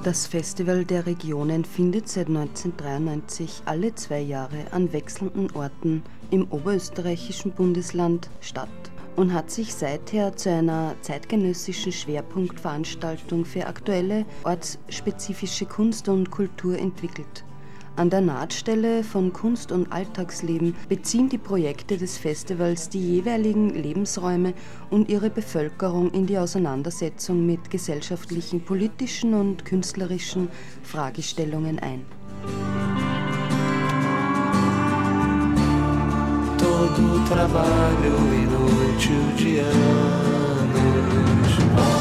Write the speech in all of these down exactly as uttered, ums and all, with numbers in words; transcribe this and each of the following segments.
Das Festival der Regionen findet seit neunzehnhundertdreiundneunzig alle zwei Jahre an wechselnden Orten im oberösterreichischen Bundesland statt und hat sich seither zu einer zeitgenössischen Schwerpunktveranstaltung für aktuelle ortsspezifische Kunst und Kultur entwickelt. An der Nahtstelle von Kunst und Alltagsleben beziehen die Projekte des Festivals die jeweiligen Lebensräume und ihre Bevölkerung in die Auseinandersetzung mit gesellschaftlichen, politischen und künstlerischen Fragestellungen ein. Todo trabalho inútil de anos.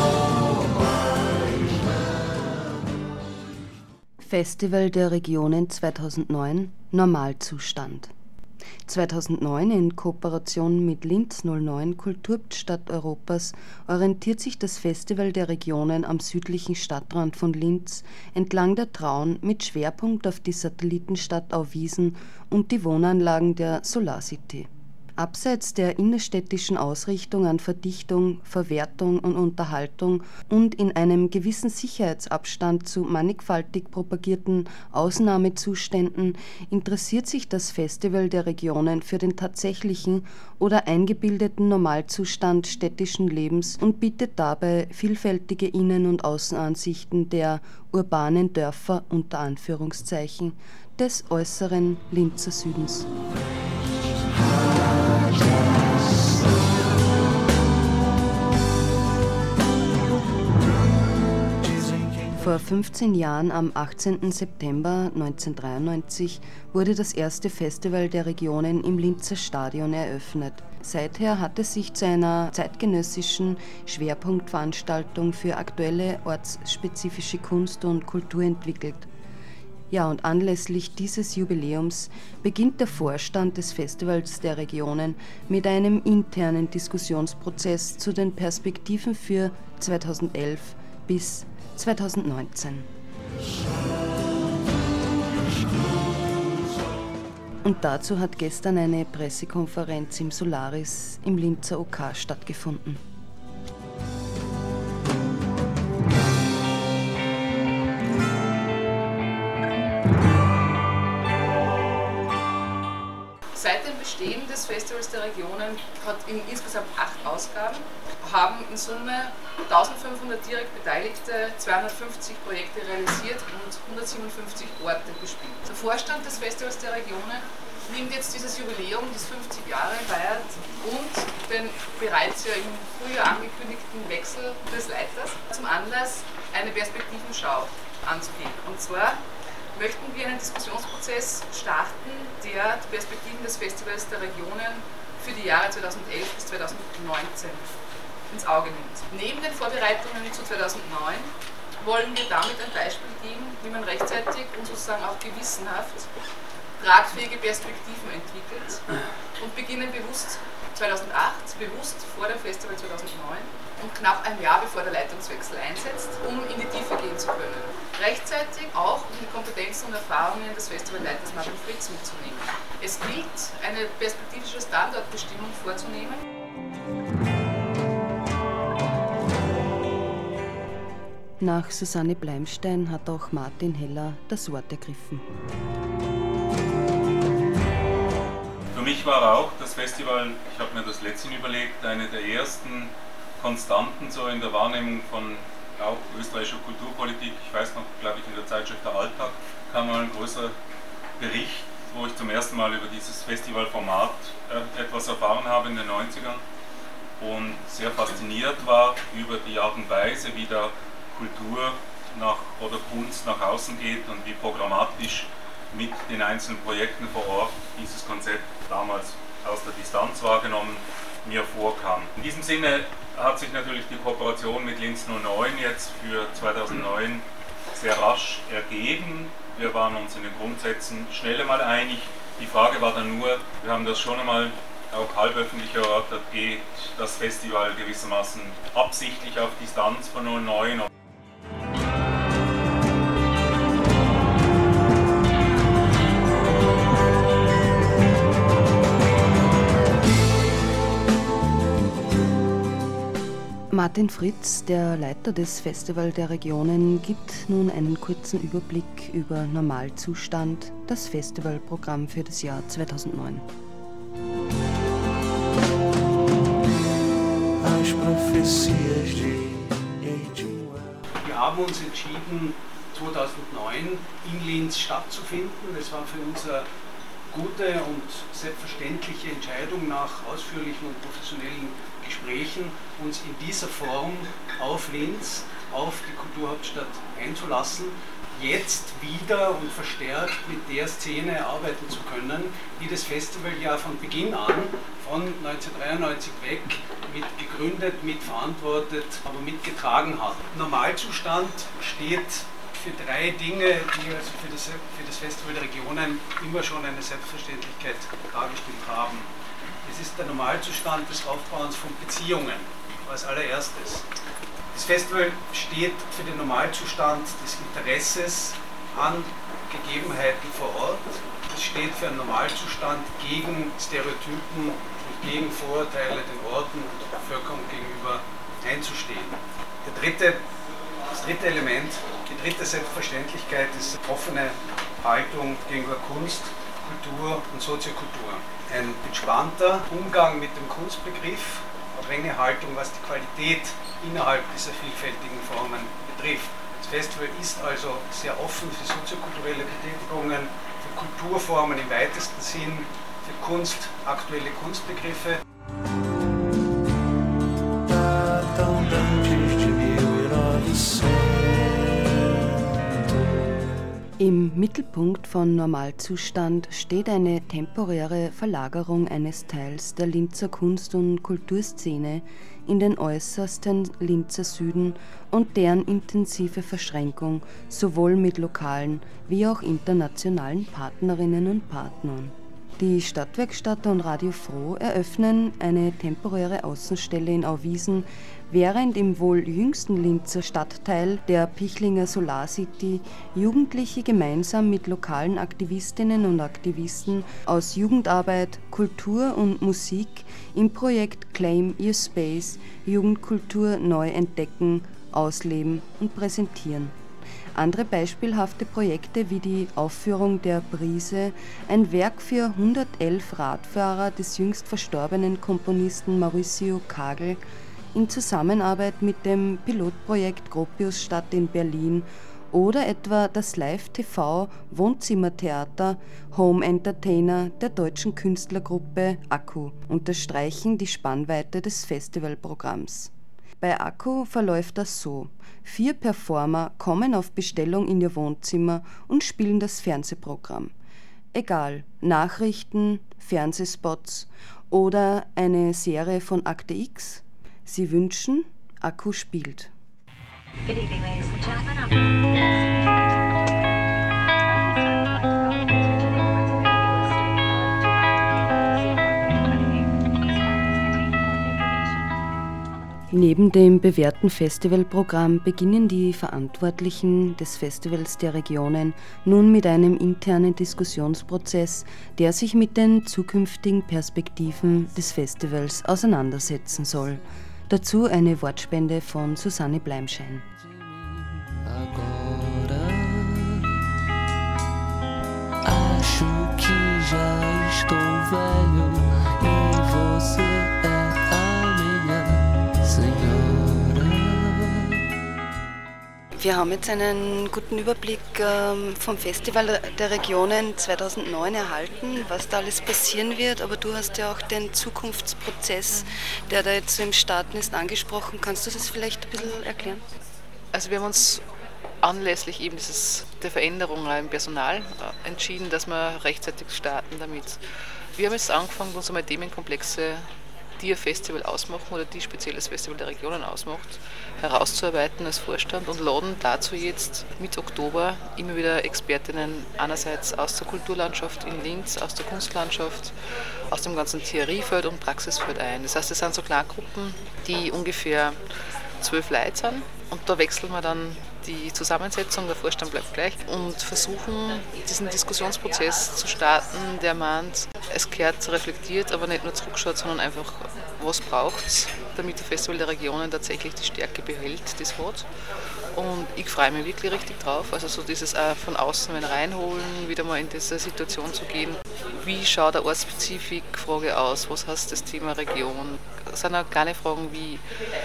Festival der Regionen zweitausendneun Normalzustand. zweitausendneun in Kooperation mit Linz null neun Kulturstadt Europas orientiert sich das Festival der Regionen am südlichen Stadtrand von Linz entlang der Traun mit Schwerpunkt auf die Satellitenstadt Auwiesen und die Wohnanlagen der SolarCity. Abseits der innerstädtischen Ausrichtung an Verdichtung, Verwertung und Unterhaltung und in einem gewissen Sicherheitsabstand zu mannigfaltig propagierten Ausnahmezuständen interessiert sich das Festival der Regionen für den tatsächlichen oder eingebildeten Normalzustand städtischen Lebens und bietet dabei vielfältige Innen- und Außenansichten der urbanen Dörfer unter Anführungszeichen des äußeren Linzer Südens. Vor fünfzehn Jahren, am achtzehnten September neunzehnhundertdreiundneunzig, wurde das erste Festival der Regionen im Linzer Stadion eröffnet. Seither hat es sich zu einer zeitgenössischen Schwerpunktveranstaltung für aktuelle ortsspezifische Kunst und Kultur entwickelt. Ja, und anlässlich dieses Jubiläums beginnt der Vorstand des Festivals der Regionen mit einem internen Diskussionsprozess zu den Perspektiven für zweitausendelf bis zweitausendneunzehn. Und dazu hat gestern eine Pressekonferenz im Solaris im Linzer O K stattgefunden. Seit dem Bestehen des Festivals der Regionen hat in insgesamt acht Ausgaben, haben in Summe eintausendfünfhundert direkt Beteiligte zweihundertfünfzig Projekte realisiert und hundertsiebenundfünfzig Orte bespielt. Der Vorstand des Festivals der Regionen nimmt jetzt dieses Jubiläum, das fünfzig Jahre feiert, und den bereits ja im Frühjahr angekündigten Wechsel des Leiters zum Anlass, eine Perspektivenschau anzugehen. Und zwar möchten wir einen Diskussionsprozess starten, der die Perspektiven des Festivals der Regionen für die Jahre zweitausendelf bis zweitausendneunzehn ins Auge nimmt. Neben den Vorbereitungen zu zweitausendneun wollen wir damit ein Beispiel geben, wie man rechtzeitig und sozusagen auch gewissenhaft tragfähige Perspektiven entwickelt, und beginnen bewusst zweitausendacht, bewusst vor dem Festival zweitausendneun und knapp ein Jahr bevor der Leitungswechsel einsetzt, um in die Tiefe gehen zu können. Rechtzeitig auch, um die Kompetenzen und Erfahrungen des Festivalleiters Martin Fritz mitzunehmen. Es gilt, eine perspektivische Standortbestimmung vorzunehmen. Nach Susanne Bleimstein hat auch Martin Heller das Wort ergriffen. Für mich war auch das Festival, ich habe mir das letztens überlegt, eine der ersten Konstanten so in der Wahrnehmung von auch österreichischer Kulturpolitik. Ich weiß noch, glaube ich, in der Zeitschrift Der Alltag kam mal ein größer Bericht, wo ich zum ersten Mal über dieses Festivalformat äh, etwas erfahren habe in den neunzigern und sehr fasziniert war über die Art und Weise, wie da Kultur nach, oder Kunst nach außen geht und wie programmatisch mit den einzelnen Projekten vor Ort dieses Konzept damals aus der Distanz wahrgenommen mir vorkam. In diesem Sinne hat sich natürlich die Kooperation mit Linz null neun jetzt für zweitausendneun sehr rasch ergeben. Wir waren uns in den Grundsätzen schnell einmal einig. Die Frage war dann nur, wir haben das schon einmal auch halböffentlich erörtert, geht das Festival gewissermaßen absichtlich auf Distanz von null neun. Martin Fritz, der Leiter des Festival der Regionen, gibt nun einen kurzen Überblick über Normalzustand, das Festivalprogramm für das Jahr zweitausendneun. Wir haben uns entschieden, zweitausendneun in Linz stattzufinden. Das war für uns eine gute und selbstverständliche Entscheidung nach ausführlichen und professionellen Gesprächen, uns in dieser Form auf Linz, auf die Kulturhauptstadt einzulassen, jetzt wieder und verstärkt mit der Szene arbeiten zu können, die das Festival ja von Beginn an, von neunzehnhundertdreiundneunzig weg, mit gegründet, mitverantwortet, aber mitgetragen hat. Normalzustand steht für drei Dinge, die also für das, für das Festival der Regionen immer schon eine Selbstverständlichkeit dargestellt haben. Es ist der Normalzustand des Aufbauens von Beziehungen als allererstes. Das Festival steht für den Normalzustand des Interesses an Gegebenheiten vor Ort. Es steht für einen Normalzustand gegen Stereotypen und gegen Vorurteile den Orten und der Bevölkerung gegenüber einzustehen. Der dritte, das dritte Element, die dritte Selbstverständlichkeit ist offene Haltung gegenüber Kunst, Kultur und Soziokultur. Ein entspannter Umgang mit dem Kunstbegriff, strenge Haltung, was die Qualität innerhalb dieser vielfältigen Formen betrifft. Das Festival ist also sehr offen für soziokulturelle Betätigungen, für Kulturformen im weitesten Sinn, für Kunst, aktuelle Kunstbegriffe. Im Mittelpunkt von Normalzustand steht eine temporäre Verlagerung eines Teils der Linzer Kunst- und Kulturszene in den äußersten Linzer Süden und deren intensive Verschränkung sowohl mit lokalen wie auch internationalen Partnerinnen und Partnern. Die Stadtwerkstatt und Radio Froh eröffnen eine temporäre Außenstelle in Auwiesen, während im wohl jüngsten Linzer Stadtteil der Pichlinger Solar City Jugendliche gemeinsam mit lokalen Aktivistinnen und Aktivisten aus Jugendarbeit, Kultur und Musik im Projekt Claim Your Space Jugendkultur neu entdecken, ausleben und präsentieren. Andere beispielhafte Projekte wie die Aufführung der Brise, ein Werk für hundertelf Radfahrer des jüngst verstorbenen Komponisten Mauricio Kagel, in Zusammenarbeit mit dem Pilotprojekt Gropiusstadt in Berlin oder etwa das Live-T V-Wohnzimmertheater Home Entertainer der deutschen Künstlergruppe Akku unterstreichen die Spannweite des Festivalprogramms. Bei Akku verläuft das so: Vier Performer kommen auf Bestellung in ihr Wohnzimmer und spielen das Fernsehprogramm. Egal, Nachrichten, Fernsehspots oder eine Serie von Akte X. Sie wünschen, Akku spielt. Good evening, ladies and gentlemen. Neben dem bewährten Festivalprogramm beginnen die Verantwortlichen des Festivals der Regionen nun mit einem internen Diskussionsprozess, der sich mit den zukünftigen Perspektiven des Festivals auseinandersetzen soll. Dazu eine Wortspende von Susanne Bleimschein. Agora acho que já estou velho e você é a minha senhora. Wir haben jetzt einen guten Überblick ähm, vom Festival der Regionen zweitausendneun erhalten, was da alles passieren wird, aber du hast ja auch den Zukunftsprozess, der da jetzt so im Starten ist, angesprochen. Kannst du das vielleicht ein bisschen erklären? Also wir haben uns anlässlich eben dieses, der Veränderung im Personal entschieden, dass wir rechtzeitig starten damit. Wir haben jetzt angefangen, uns einmal Themenkomplexe, die ein Festival ausmachen oder die speziell das Festival der Regionen ausmacht, herauszuarbeiten als Vorstand und laden dazu jetzt mit Oktober immer wieder Expertinnen einerseits aus der Kulturlandschaft in Linz, aus der Kunstlandschaft, aus dem ganzen Theoriefeld und Praxisfeld ein. Das heißt, es sind so Kleingruppen, die ungefähr zwölf Leute sind. Und da wechseln wir dann die Zusammensetzung, der Vorstand bleibt gleich, und versuchen, diesen Diskussionsprozess zu starten, der meint, es gehört reflektiert, aber nicht nur zurückschaut, sondern einfach, was braucht es, damit das Festival der Regionen tatsächlich die Stärke behält, die es hat. Und ich freue mich wirklich richtig drauf, also so dieses auch von außen wenn reinholen, wieder mal in diese Situation zu gehen. Wie schaut eine Ortsspezifik-Frage aus? Was heißt das Thema Region? Das sind auch kleine Fragen wie,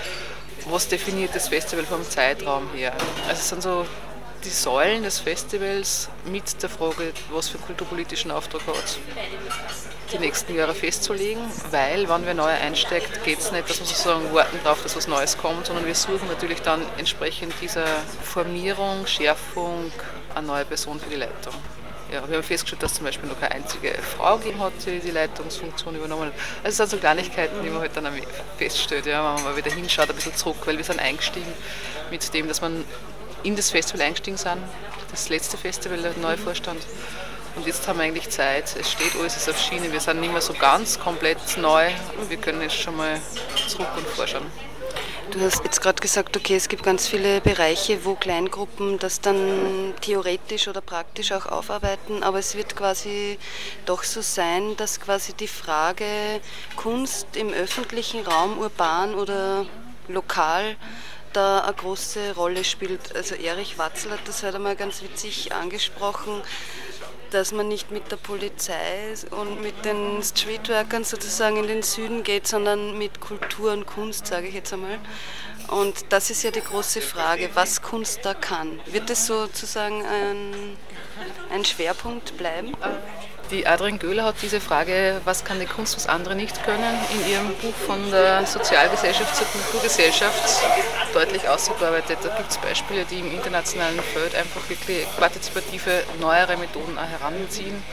was definiert das Festival vom Zeitraum her? Also es sind so die Säulen des Festivals mit der Frage, was für einen kulturpolitischen Auftrag hat, die nächsten Jahre festzulegen, weil, wenn wer neu einsteigt, geht es nicht, dass wir sozusagen warten darauf, dass was Neues kommt, sondern wir suchen natürlich dann entsprechend dieser Formierung, Schärfung eine neue Person für die Leitung. Ja, wir haben festgestellt, dass zum Beispiel noch keine einzige Frau gegeben hat, die die Leitungsfunktion übernommen hat. Also es sind so Kleinigkeiten, die man halt dann feststellt, ja, wenn man mal wieder hinschaut, ein bisschen zurück, weil wir sind eingestiegen mit dem, dass man in das Festival eingestiegen sind, das letzte Festival, der neue Vorstand. Und jetzt haben wir eigentlich Zeit, es steht alles, es ist auf Schiene, wir sind nicht mehr so ganz komplett neu, wir können jetzt schon mal zurück und vorschauen. Du hast jetzt gerade gesagt, okay, es gibt ganz viele Bereiche, wo Kleingruppen das dann theoretisch oder praktisch auch aufarbeiten, aber es wird quasi doch so sein, dass quasi die Frage Kunst im öffentlichen Raum, urban oder lokal, da eine große Rolle spielt. Also Erich Watzel hat das heute mal ganz witzig angesprochen, dass man nicht mit der Polizei und mit den Streetworkern sozusagen in den Süden geht, sondern mit Kultur und Kunst, sage ich jetzt einmal. Und das ist ja die große Frage, was Kunst da kann. Wird das sozusagen ein, ein Schwerpunkt bleiben? Die Adrian Göhler hat diese Frage, was kann die Kunst, was andere nicht können, in ihrem Buch von der Sozialgesellschaft zur Kulturgesellschaft deutlich ausgearbeitet. Da gibt es Beispiele, die im internationalen Feld einfach wirklich partizipative, neuere Methoden auch heranziehen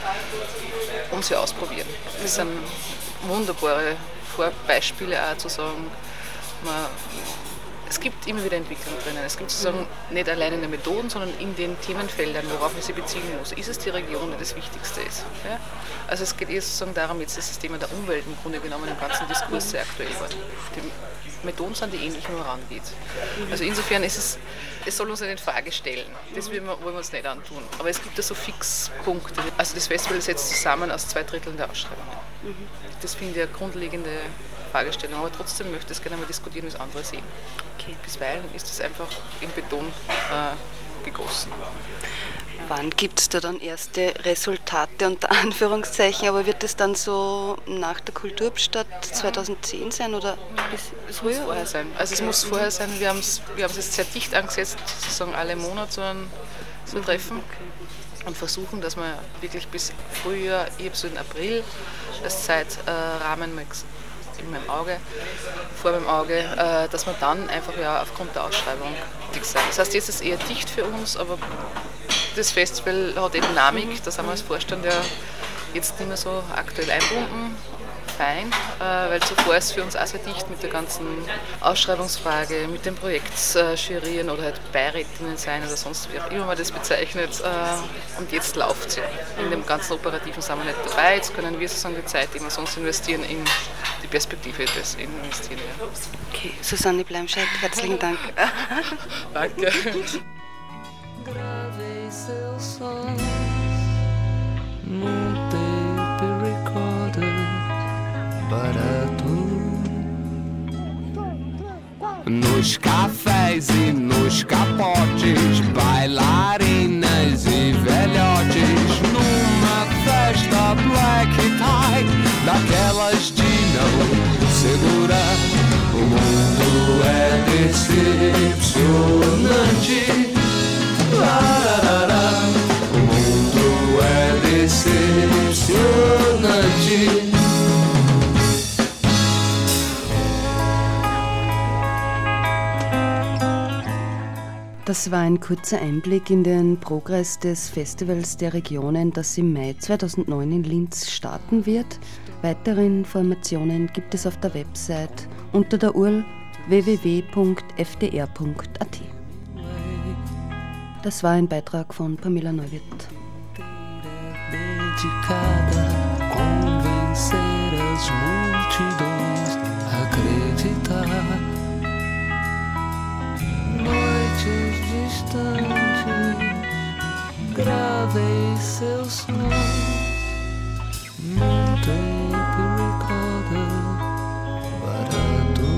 und sie ausprobieren. Das sind wunderbare Vorbeispiele auch zu sagen, man, es gibt immer wieder Entwicklung drinnen. Es gibt sozusagen nicht allein in den Methoden, sondern in den Themenfeldern, worauf man sie beziehen muss. Ist es die Region, die das Wichtigste ist? Ja? Also es geht eher sozusagen darum, jetzt ist das Thema der Umwelt im Grunde genommen im ganzen Diskurs sehr aktuell geworden. Die Methoden sind die ähnlich, wie man rangeht. Also insofern ist es, es soll uns nicht in Frage stellen. Das wollen wir, wollen wir uns nicht antun. Aber es gibt da so Fixpunkte. Also das Festival setzt zusammen aus zwei Dritteln der Ausschreibungen. Das finde ich eine grundlegende Fragestellung, aber trotzdem möchte ich es gerne mal diskutieren, wie es andere sehen. Okay. Bisweilen ist es einfach in Beton äh, gegossen. Wann gibt es da dann erste Resultate unter Anführungszeichen, aber wird es dann so nach der Kulturstadt zweitausendzehn sein oder bis es früher? Muss vorher sein. Also es muss vorher sein, wir haben es wir haben es jetzt sehr dicht angesetzt, sozusagen alle Monate so ein, so ein Treffen. Okay. Und versuchen, dass wir wirklich bis Frühjahr, ich habe so in April als Zeitrahmen äh, in meinem Auge, vor meinem Auge, äh, dass wir dann einfach ja aufgrund der Ausschreibung dick sein. Das heißt, jetzt ist es eher dicht für uns, aber das Festival hat eine Dynamik, da sind wir als Vorstand ja jetzt nicht mehr so aktuell eingebunden. Fein, äh, weil zuvor ist für uns auch sehr dicht mit der ganzen Ausschreibungsfrage, mit den Projektjurien oder halt Beirätinnen sein oder sonst wie auch immer man das bezeichnet. Äh, und jetzt läuft es ja. In dem ganzen Operativen sind wir nicht dabei. Jetzt können wir sozusagen die Zeit, die wir sonst investieren, in die Perspektive des investieren. Ja. Okay, Susanne Bleimscheid, herzlichen Dank. Danke. Gravei seus sons num tape recorder barato. Nos cafés e nos capotes, bailarinas e velhotes, numa festa black tie, daquelas de não segurar. O mundo é decepcionante. Lararara. O mundo é decepcionante. Das war ein kurzer Einblick in den Progress des Festivals der Regionen, das im Mai zweitausendneun in Linz starten wird. Weitere Informationen gibt es auf der Website unter der U R L w w w punkt f d r punkt a t. Das war ein Beitrag von Pamela Neuwirth. Dedicada a convencer as multidões a acreditar. seus sons num tape recorder barato.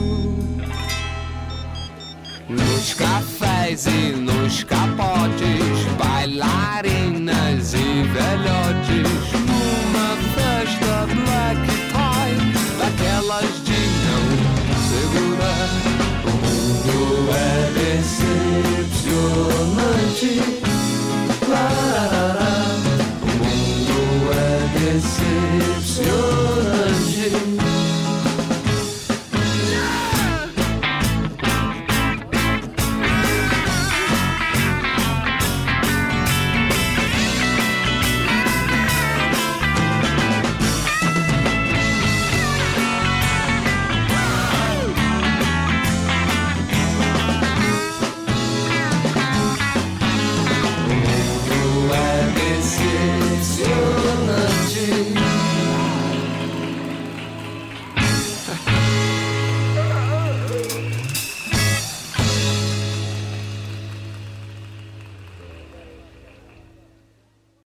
Nos cafés e nos capotes, bailarinas e velhotes, numa festa black tie, daquelas de não segurar. O mundo é decepcionante.